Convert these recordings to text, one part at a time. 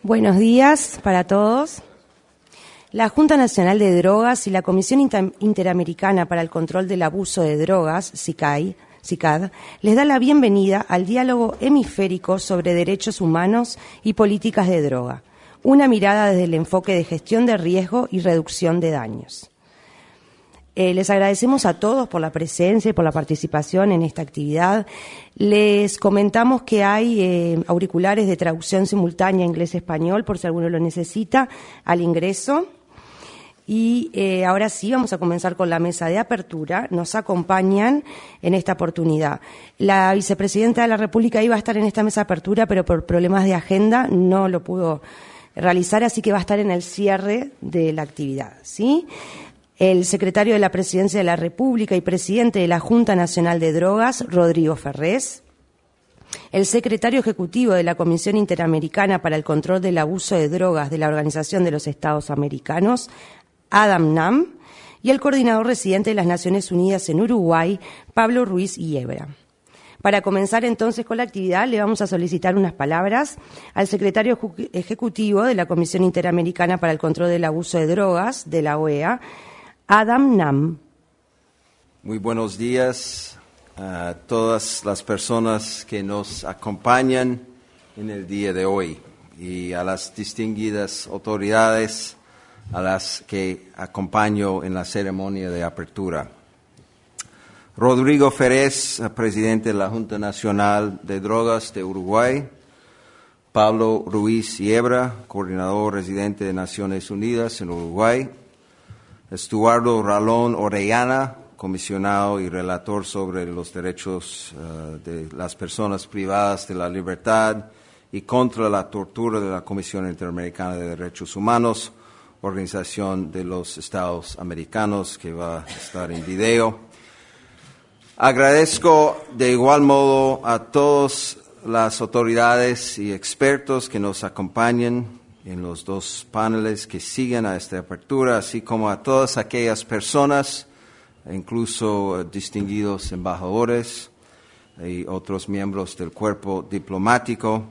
Buenos días para todos. La Junta Nacional de Drogas y la Comisión Interamericana para el Control del Abuso de Drogas, CICAD, les da la bienvenida al diálogo hemisférico sobre derechos humanos y políticas de droga, una mirada desde el enfoque de gestión de riesgo y reducción de daños. Les agradecemos a todos por la presencia y por la participación en esta actividad. Les comentamos que hay auriculares de traducción simultánea inglés-español, por si alguno lo necesita, al ingreso. Y ahora sí, vamos a comenzar con la mesa de apertura. Nos acompañan en esta oportunidad. La vicepresidenta de la República iba a estar en esta mesa de apertura, pero por problemas de agenda no lo pudo realizar, así que va a estar en el cierre de la actividad, ¿sí? El secretario de la Presidencia de la República y presidente de la Junta Nacional de Drogas, Rodrigo Ferrés. El secretario ejecutivo de la Comisión Interamericana para el Control del Abuso de Drogas de la Organización de los Estados Americanos, Adam Nam. Y el coordinador residente de las Naciones Unidas en Uruguay, Pablo Ruiz Yebra. Para comenzar entonces con la actividad, le vamos a solicitar unas palabras al secretario ejecutivo de la Comisión Interamericana para el Control del Abuso de Drogas, de la OEA, Adam Nam. Muy buenos días a todas las personas que nos acompañan en el día de hoy y a las distinguidas autoridades a las que acompaño en la ceremonia de apertura. Rodrigo Ferrés, presidente de la Junta Nacional de Drogas de Uruguay. Pablo Ruiz Yebra, coordinador residente de Naciones Unidas en Uruguay. Estuardo Ralón Orellana, comisionado y relator sobre los derechos de las personas privadas de la libertad y contra la tortura de la Comisión Interamericana de Derechos Humanos, Organización de los Estados Americanos, que va a estar en video. Agradezco de igual modo a todas las autoridades y expertos que nos acompañan en los dos paneles que siguen a esta apertura, así como a todas aquellas personas, incluso distinguidos embajadores y otros miembros del cuerpo diplomático,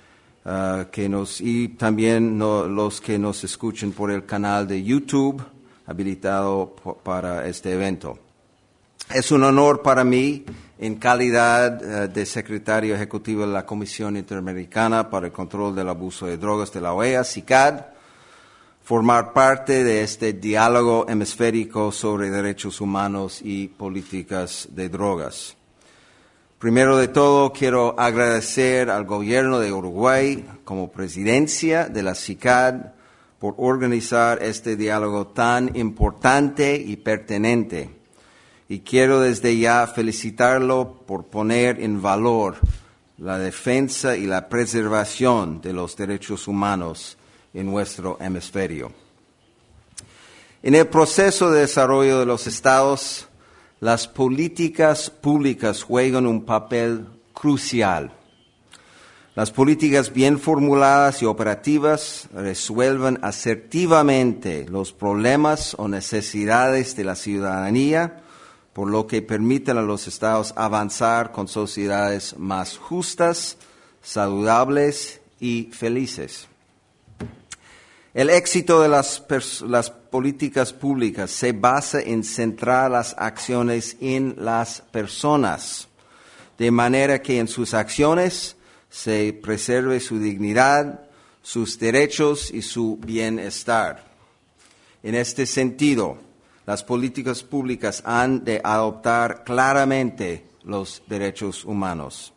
y también los que nos escuchen por el canal de YouTube habilitado para este evento. Es un honor para mí, en calidad de secretario ejecutivo de la Comisión Interamericana para el Control del Abuso de Drogas de la OEA, CICAD, formar parte de este diálogo hemisférico sobre derechos humanos y políticas de drogas. Primero de todo, quiero agradecer al gobierno de Uruguay, como presidencia de la CICAD, por organizar este diálogo tan importante y pertinente. Y quiero desde ya felicitarlo por poner en valor la defensa y la preservación de los derechos humanos en nuestro hemisferio. En el proceso de desarrollo de los estados, las políticas públicas juegan un papel crucial. Las políticas bien formuladas y operativas resuelven asertivamente los problemas o necesidades de la ciudadanía, por lo que permiten a los estados avanzar con sociedades más justas, saludables y felices. El éxito de las políticas públicas se basa en centrar las acciones en las personas, de manera que en sus acciones se preserve su dignidad, sus derechos y su bienestar. En este sentido, las políticas públicas han de adoptar claramente los derechos humanos.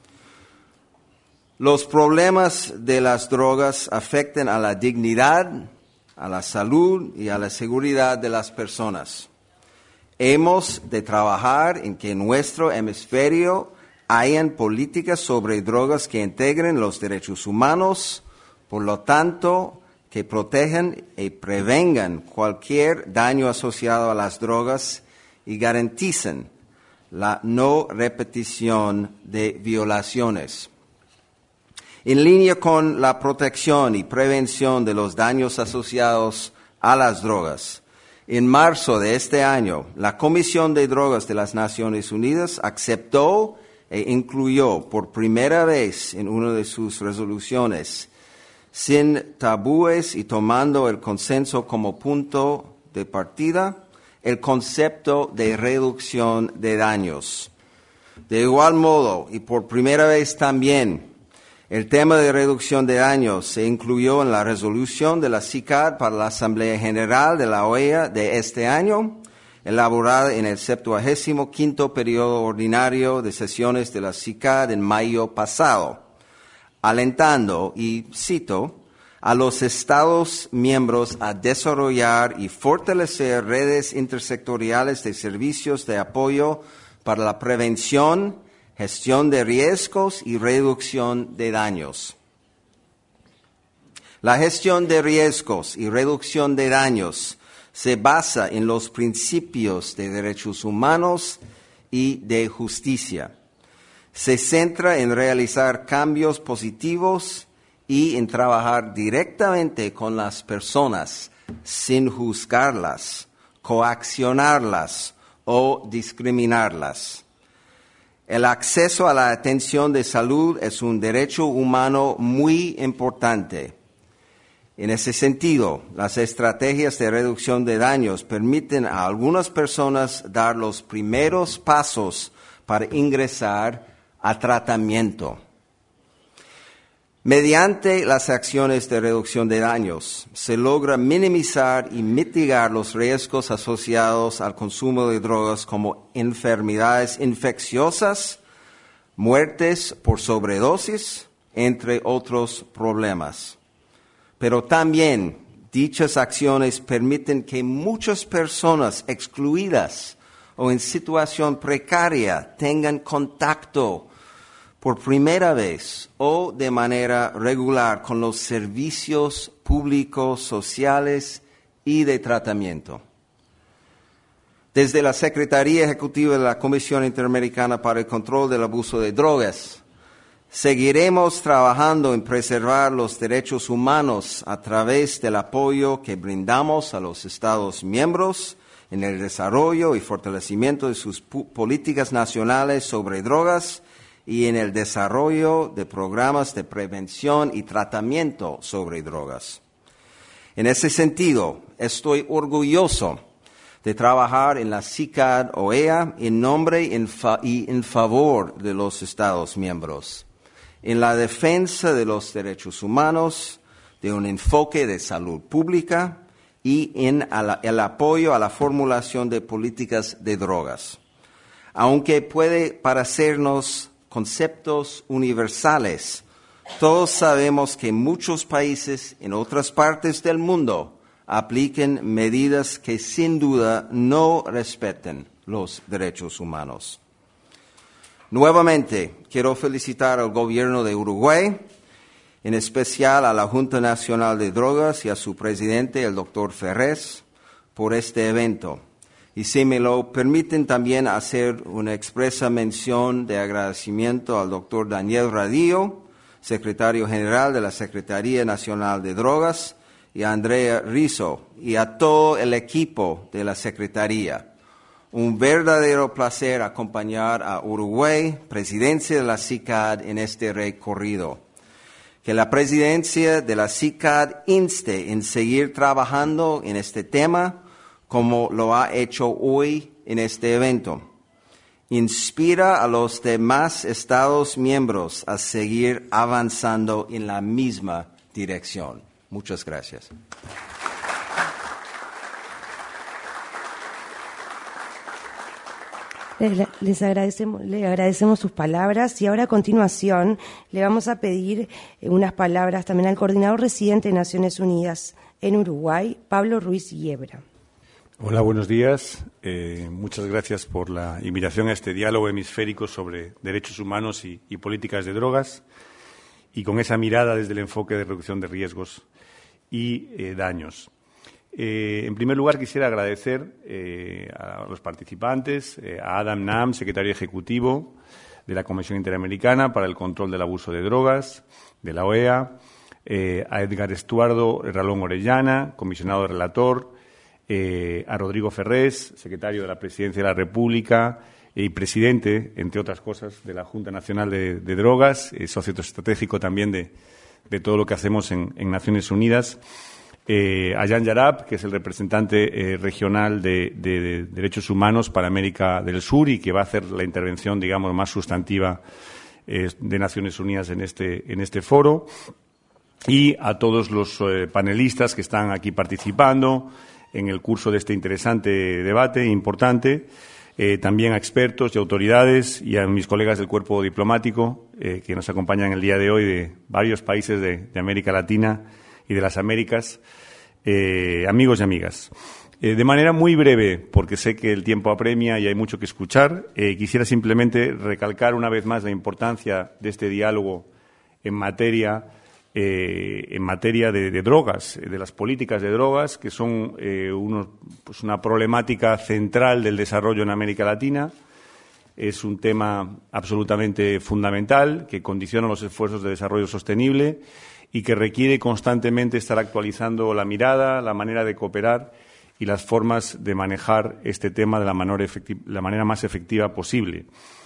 Los problemas de las drogas afectan a la dignidad, a la salud y a la seguridad de las personas. Hemos de trabajar en que en nuestro hemisferio hayan políticas sobre drogas que integren los derechos humanos, por lo tanto, que protejan y prevengan cualquier daño asociado a las drogas y garanticen la no repetición de violaciones. En línea con la protección y prevención de los daños asociados a las drogas, en marzo de este año, la Comisión de Drogas de las Naciones Unidas aceptó e incluyó por primera vez en una de sus resoluciones sin tabúes y tomando el consenso como punto de partida, el concepto de reducción de daños. De igual modo, y por primera vez también, el tema de reducción de daños se incluyó en la resolución de la CICAD para la Asamblea General de la OEA de este año, elaborada en el 75º periodo ordinario de sesiones de la CICAD en mayo pasado, alentando, y cito, a los Estados miembros a desarrollar y fortalecer redes intersectoriales de servicios de apoyo para la prevención, gestión de riesgos y reducción de daños. La gestión de riesgos y reducción de daños se basa en los principios de derechos humanos y de justicia. Se centra en realizar cambios positivos y en trabajar directamente con las personas sin juzgarlas, coaccionarlas o discriminarlas. El acceso a la atención de salud es un derecho humano muy importante. En ese sentido, las estrategias de reducción de daños permiten a algunas personas dar los primeros pasos para ingresar a tratamiento. Mediante las acciones de reducción de daños, se logra minimizar y mitigar los riesgos asociados al consumo de drogas como enfermedades infecciosas, muertes por sobredosis, entre otros problemas. Pero también dichas acciones permiten que muchas personas excluidas o en situación precaria tengan contacto por primera vez o de manera regular con los servicios públicos, sociales y de tratamiento. Desde la Secretaría Ejecutiva de la Comisión Interamericana para el Control del Abuso de Drogas, seguiremos trabajando en preservar los derechos humanos a través del apoyo que brindamos a los Estados miembros en el desarrollo y fortalecimiento de sus políticas nacionales sobre drogas y en el desarrollo de programas de prevención y tratamiento sobre drogas. En ese sentido, estoy orgulloso de trabajar en la CICAD OEA en nombre y en favor de los Estados miembros, en la defensa de los derechos humanos, de un enfoque de salud pública y en el apoyo a la formulación de políticas de drogas. Aunque puede parecernos conceptos universales, todos sabemos que muchos países en otras partes del mundo apliquen medidas que sin duda no respeten los derechos humanos. Nuevamente, quiero felicitar al gobierno de Uruguay, en especial a la Junta Nacional de Drogas y a su presidente, el doctor Ferrés, por este evento. Y si me lo permiten también hacer una expresa mención de agradecimiento al doctor Daniel Radillo, secretario general de la Secretaría Nacional de Drogas, y a Andrea Rizzo, y a todo el equipo de la Secretaría. Un verdadero placer acompañar a Uruguay, presidencia de la CICAD, en este recorrido. Que la presidencia de la CICAD inste en seguir trabajando en este tema, como lo ha hecho hoy en este evento. Inspira a los demás Estados miembros a seguir avanzando en la misma dirección. Muchas gracias. Le agradecemos sus palabras y ahora a continuación le vamos a pedir unas palabras también al coordinador residente de Naciones Unidas en Uruguay, Pablo Ruiz Yebra. Hola, buenos días. Muchas gracias por la invitación a este diálogo hemisférico sobre derechos humanos y políticas de drogas, y con esa mirada desde el enfoque de reducción de riesgos y daños. En primer lugar, quisiera agradecer a los participantes, a Adam Nam, secretario ejecutivo de la Comisión Interamericana para el Control del Abuso de Drogas, de la OEA, a Edgar Estuardo Ralón Orellana, comisionado relator, a Rodrigo Ferrés, secretario de la Presidencia de la República y presidente, entre otras cosas, de la Junta Nacional de Drogas, socio estratégico también de todo lo que hacemos en Naciones Unidas. Ayaan Yarab, que es el representante regional de Derechos Humanos para América del Sur y que va a hacer la intervención, digamos, más sustantiva de Naciones Unidas en este foro, y a todos los panelistas que están aquí participando en el curso de este interesante debate importante, también a expertos y autoridades y a mis colegas del cuerpo diplomático que nos acompañan el día de hoy de varios países de América Latina y de las Américas, amigos y amigas. De manera muy breve, porque sé que el tiempo apremia y hay mucho que escuchar, quisiera simplemente recalcar una vez más la importancia de este diálogo en materia de drogas, de las políticas de drogas, que son una problemática central del desarrollo en América Latina. Es un tema absolutamente fundamental que condiciona los esfuerzos de desarrollo sostenible y que requiere constantemente estar actualizando la mirada, la manera de cooperar y las formas de manejar este tema de la manera más efectiva posible.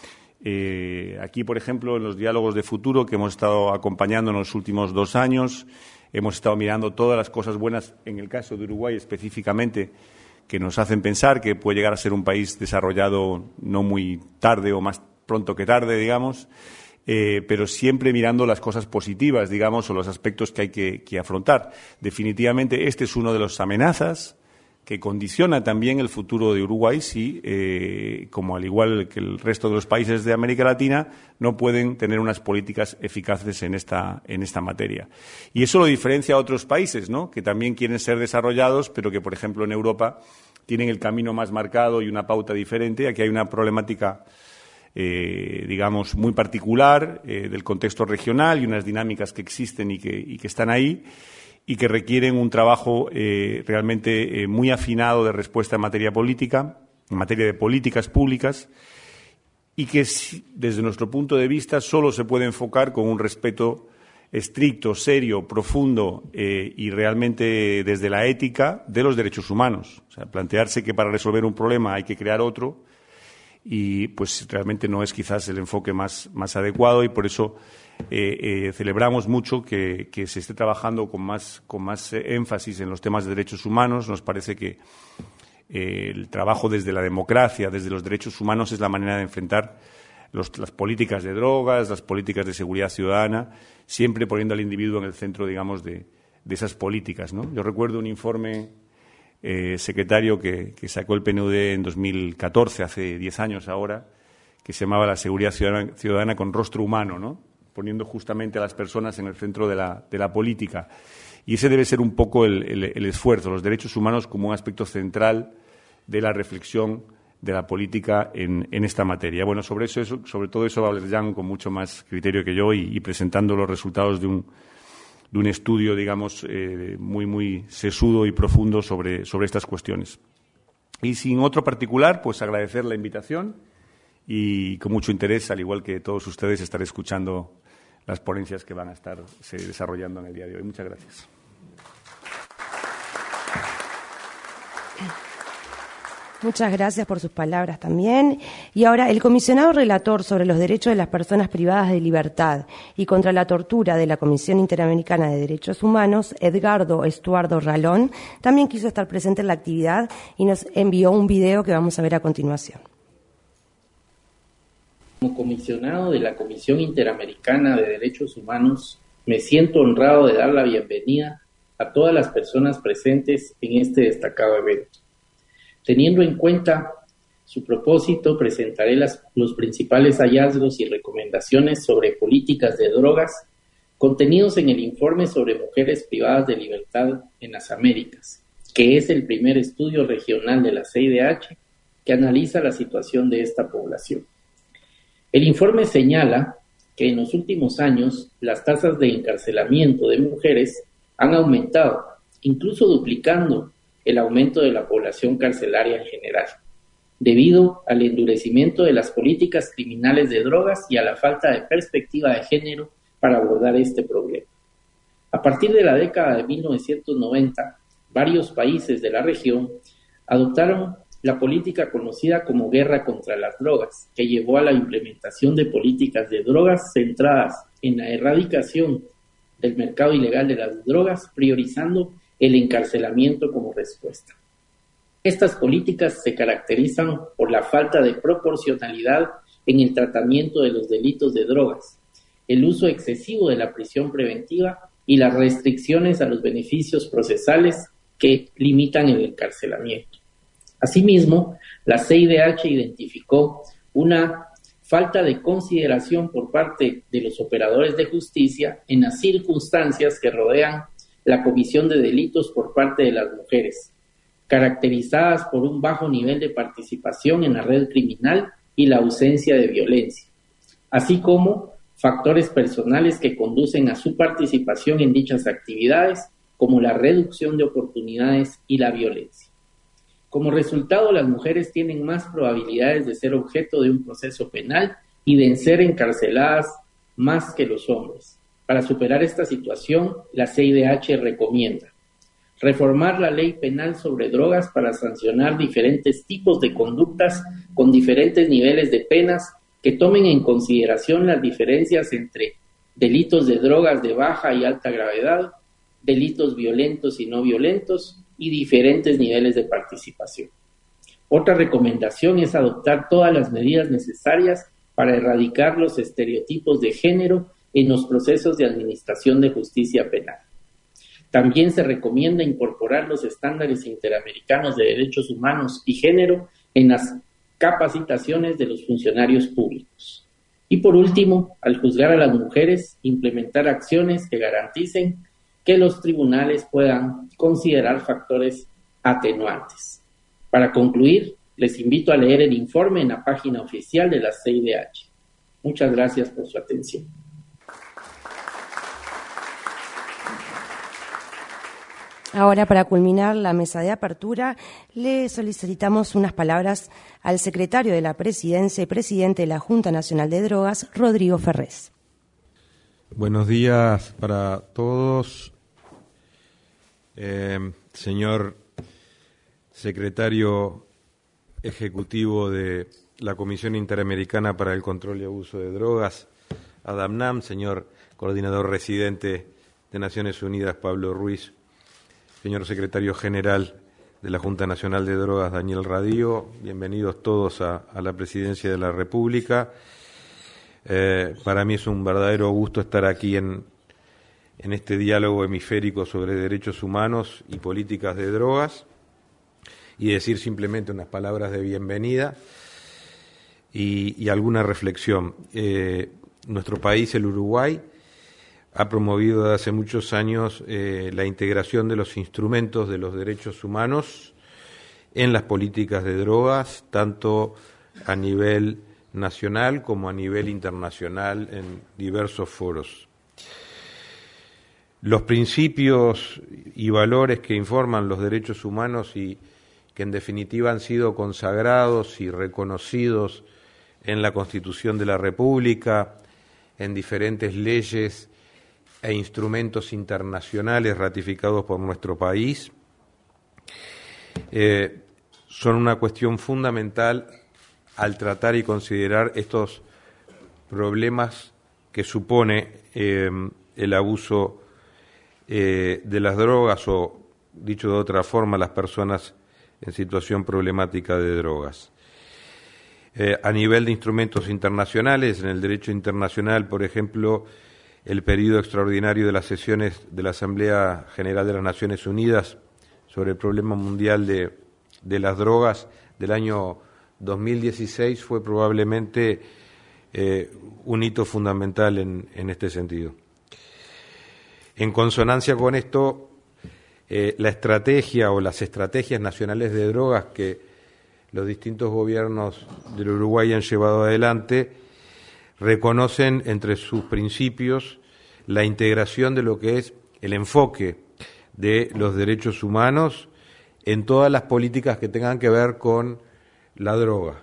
Aquí, por ejemplo, en los diálogos de futuro que hemos estado acompañando en los últimos 2 años, hemos estado mirando todas las cosas buenas, en el caso de Uruguay específicamente, que nos hacen pensar que puede llegar a ser un país desarrollado no muy tarde o más pronto que tarde, digamos, pero siempre mirando las cosas positivas, digamos, o los aspectos que hay que afrontar. Definitivamente este es uno de las amenazas que condiciona también el futuro de Uruguay si, como al igual que el resto de los países de América Latina, no pueden tener unas políticas eficaces en esta materia. Y eso lo diferencia a otros países, ¿no?, que también quieren ser desarrollados, pero que, por ejemplo, en Europa tienen el camino más marcado y una pauta diferente. Aquí hay una problemática, digamos, muy particular del contexto regional y unas dinámicas que existen y que están ahí, y que requieren un trabajo realmente muy afinado de respuesta en materia política, en materia de políticas públicas, y que desde nuestro punto de vista solo se puede enfocar con un respeto estricto, serio, profundo y realmente desde la ética de los derechos humanos. O sea, plantearse que para resolver un problema hay que crear otro, y pues realmente no es quizás el enfoque más adecuado, y por eso celebramos mucho que se esté trabajando con más énfasis en los temas de derechos humanos. Nos parece que el trabajo desde la democracia, desde los derechos humanos, es la manera de enfrentar las políticas de drogas, las políticas de seguridad ciudadana, siempre poniendo al individuo en el centro, digamos, de esas políticas, ¿no? Yo recuerdo un informe, secretario, que sacó el PNUD en 2014, hace 10 años ahora, que se llamaba La seguridad ciudadana con rostro humano, ¿no?, poniendo justamente a las personas en el centro de la política. Y ese debe ser un poco el esfuerzo, los derechos humanos como un aspecto central de la reflexión de la política en esta materia. Bueno, sobre todo eso va a hablar Jan con mucho más criterio que yo y presentando los resultados de un estudio, digamos, muy sesudo y profundo sobre estas cuestiones. Y sin otro particular, pues agradecer la invitación y con mucho interés, al igual que todos ustedes, estaré escuchando las ponencias que van a estarse desarrollando en el día de hoy. Muchas gracias. Muchas gracias por sus palabras también. Y ahora, el comisionado relator sobre los derechos de las personas privadas de libertad y contra la tortura de la Comisión Interamericana de Derechos Humanos, Edgardo Estuardo Ralón, también quiso estar presente en la actividad y nos envió un video que vamos a ver a continuación. Como comisionado de la Comisión Interamericana de Derechos Humanos, me siento honrado de dar la bienvenida a todas las personas presentes en este destacado evento. Teniendo en cuenta su propósito, presentaré los principales hallazgos y recomendaciones sobre políticas de drogas contenidos en el informe sobre mujeres privadas de libertad en las Américas, que es el primer estudio regional de la CIDH que analiza la situación de esta población. El informe señala que en los últimos años las tasas de encarcelamiento de mujeres han aumentado, incluso duplicando el aumento de la población carcelaria en general, debido al endurecimiento de las políticas criminales de drogas y a la falta de perspectiva de género para abordar este problema. A partir de la década de 1990, varios países de la región adoptaron la política conocida como guerra contra las drogas, que llevó a la implementación de políticas de drogas centradas en la erradicación del mercado ilegal de las drogas, priorizando el encarcelamiento como respuesta. Estas políticas se caracterizan por la falta de proporcionalidad en el tratamiento de los delitos de drogas, el uso excesivo de la prisión preventiva y las restricciones a los beneficios procesales que limitan el encarcelamiento. Asimismo, la CIDH identificó una falta de consideración por parte de los operadores de justicia en las circunstancias que rodean la comisión de delitos por parte de las mujeres, caracterizadas por un bajo nivel de participación en la red criminal y la ausencia de violencia, así como factores personales que conducen a su participación en dichas actividades, como la reducción de oportunidades y la violencia. Como resultado, las mujeres tienen más probabilidades de ser objeto de un proceso penal y de ser encarceladas más que los hombres. Para superar esta situación, la CIDH recomienda reformar la ley penal sobre drogas para sancionar diferentes tipos de conductas con diferentes niveles de penas que tomen en consideración las diferencias entre delitos de drogas de baja y alta gravedad, delitos violentos y no violentos y diferentes niveles de participación. Otra recomendación es adoptar todas las medidas necesarias para erradicar los estereotipos de género en los procesos de administración de justicia penal. También se recomienda incorporar los estándares interamericanos de derechos humanos y género en las capacitaciones de los funcionarios públicos. Y por último, al juzgar a las mujeres, implementar acciones que garanticen que los tribunales puedan considerar factores atenuantes. Para concluir, les invito a leer el informe en la página oficial de la CIDH. Muchas gracias por su atención. Ahora, para culminar la mesa de apertura, le solicitamos unas palabras al secretario de la Presidencia y presidente de la Junta Nacional de Drogas, Rodrigo Ferrés. Buenos días para todos. Señor secretario ejecutivo de la Comisión Interamericana para el Control y Abuso de Drogas, Adam Nam, señor coordinador residente de Naciones Unidas, Pablo Ruiz, señor secretario general de la Junta Nacional de Drogas, Daniel Radío, bienvenidos todos a la Presidencia de la República. Para mí es un verdadero gusto estar aquí en este diálogo hemisférico sobre derechos humanos y políticas de drogas y decir simplemente unas palabras de bienvenida y alguna reflexión. Nuestro país, el Uruguay, ha promovido desde hace muchos años la integración de los instrumentos de los derechos humanos en las políticas de drogas, tanto a nivel nacional como a nivel internacional en diversos foros. Los principios y valores que informan los derechos humanos y que en definitiva han sido consagrados y reconocidos en la Constitución de la República, en diferentes leyes e instrumentos internacionales ratificados por nuestro país, son una cuestión fundamental al tratar y considerar estos problemas que supone el abuso de las drogas o, dicho de otra forma, las personas en situación problemática de drogas. A nivel de instrumentos internacionales, en el derecho internacional, por ejemplo, el periodo extraordinario de las sesiones de la Asamblea General de las Naciones Unidas sobre el problema mundial de las drogas del año 2016 fue probablemente un hito fundamental en este sentido. En consonancia con esto, la estrategia o las estrategias nacionales de drogas que los distintos gobiernos del Uruguay han llevado adelante reconocen entre sus principios la integración de lo que es el enfoque de los derechos humanos en todas las políticas que tengan que ver con la droga.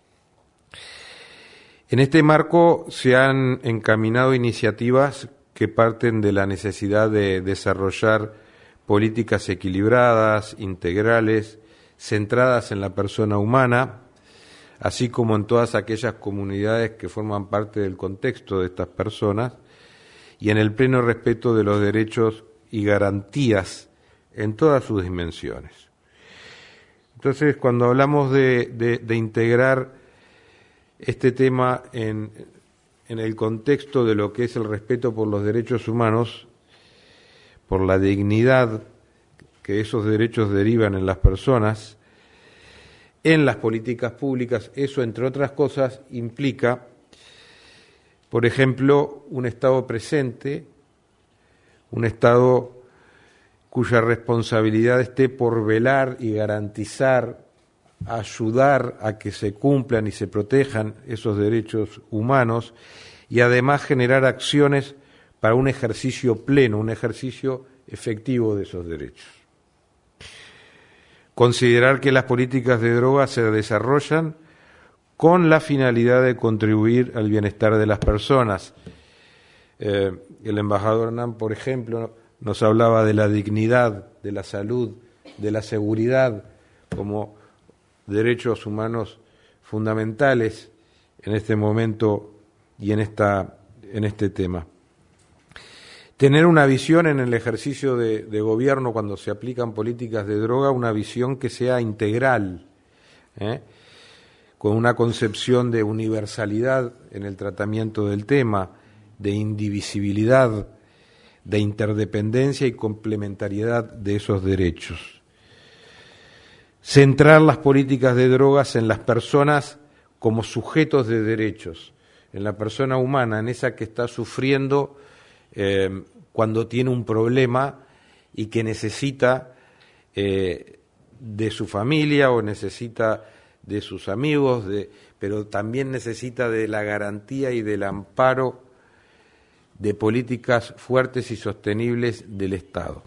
En este marco se han encaminado iniciativas que parten de la necesidad de desarrollar políticas equilibradas, integrales, centradas en la persona humana, así como en todas aquellas comunidades que forman parte del contexto de estas personas, y en el pleno respeto de los derechos y garantías en todas sus dimensiones. Entonces, cuando hablamos de integrar este tema en el contexto de lo que es el respeto por los derechos humanos, por la dignidad que esos derechos derivan en las personas, en las políticas públicas, eso, entre otras cosas, implica, por ejemplo, un Estado presente, un Estado cuya responsabilidad esté por velar y garantizar, ayudar a que se cumplan y se protejan esos derechos humanos, y además generar acciones para un ejercicio pleno, un ejercicio efectivo de esos derechos. Considerar que las políticas de drogas se desarrollan con la finalidad de contribuir al bienestar de las personas. El embajador Hernán, por ejemplo, nos hablaba de la dignidad, de la salud, de la seguridad como derechos humanos fundamentales en este momento y en este tema. Tener una visión en el ejercicio de gobierno cuando se aplican políticas de droga, una visión que sea integral, con una concepción de universalidad en el tratamiento del tema, de indivisibilidad, de interdependencia y complementariedad de esos derechos. Centrar las políticas de drogas en las personas como sujetos de derechos, en la persona humana, en esa que está sufriendo cuando tiene un problema y que necesita de su familia o necesita de sus amigos, pero también necesita de la garantía y del amparo de políticas fuertes y sostenibles del Estado.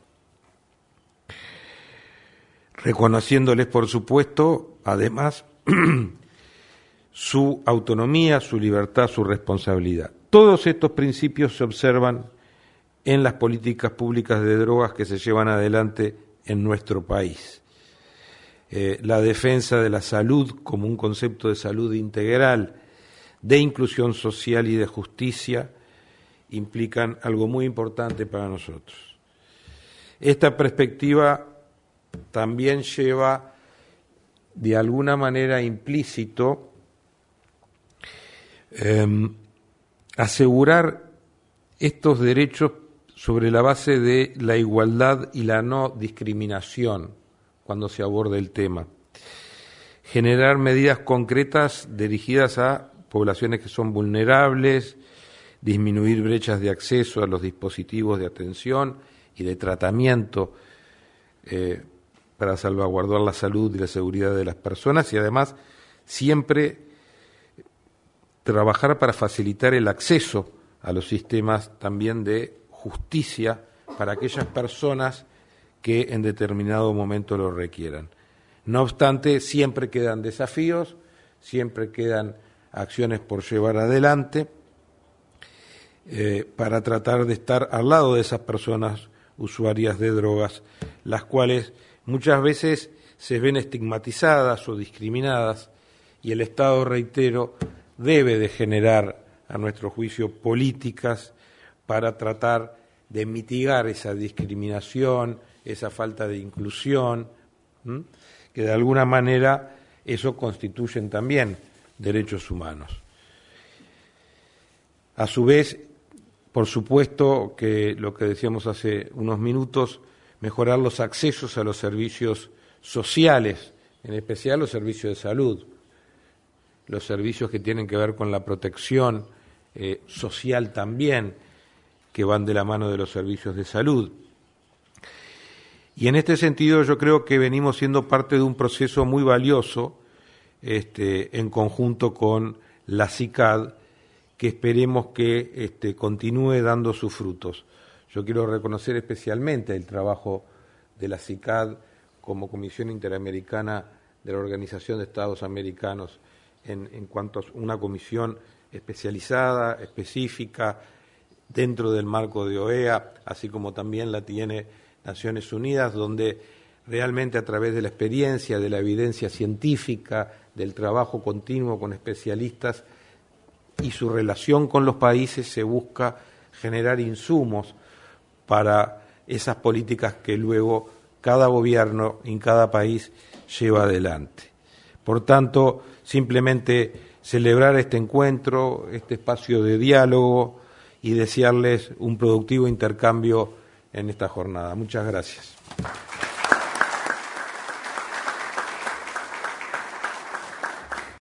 Reconociéndoles, por supuesto, además, su autonomía, su libertad, su responsabilidad. Todos estos principios se observan en las políticas públicas de drogas que se llevan adelante en nuestro país. La defensa de la salud como un concepto de salud integral, de inclusión social y de justicia, implican algo muy importante para nosotros. Esta perspectiva también lleva de alguna manera implícito asegurar estos derechos sobre la base de la igualdad y la no discriminación cuando se aborda el tema. Generar medidas concretas dirigidas a poblaciones que son vulnerables, disminuir brechas de acceso a los dispositivos de atención y de tratamiento para salvaguardar la salud y la seguridad de las personas, y además siempre trabajar para facilitar el acceso a los sistemas también de justicia para aquellas personas que en determinado momento lo requieran. No obstante, siempre quedan desafíos, siempre quedan acciones por llevar adelante para tratar de estar al lado de esas personas usuarias de drogas, las cuales muchas veces se ven estigmatizadas o discriminadas, y el Estado, reitero, debe de generar, a nuestro juicio, políticas para tratar de mitigar esa discriminación, esa falta de inclusión, que de alguna manera eso constituyen también derechos humanos. A su vez, por supuesto que lo que decíamos hace unos minutos, mejorar los accesos a los servicios sociales, en especial los servicios de salud, los servicios que tienen que ver con la protección social también, que van de la mano de los servicios de salud. Y en este sentido yo creo que venimos siendo parte de un proceso muy valioso en conjunto con la CICAD, que esperemos que continúe dando sus frutos. Yo quiero reconocer especialmente el trabajo de la CICAD como Comisión Interamericana de la Organización de Estados Americanos en cuanto a una comisión especializada, específica, dentro del marco de OEA, así como también la tiene Naciones Unidas, donde realmente a través de la experiencia, de la evidencia científica, del trabajo continuo con especialistas y su relación con los países se busca generar insumos para esas políticas que luego cada gobierno en cada país lleva adelante. Por tanto, simplemente celebrar este encuentro, este espacio de diálogo y desearles un productivo intercambio en esta jornada. Muchas gracias.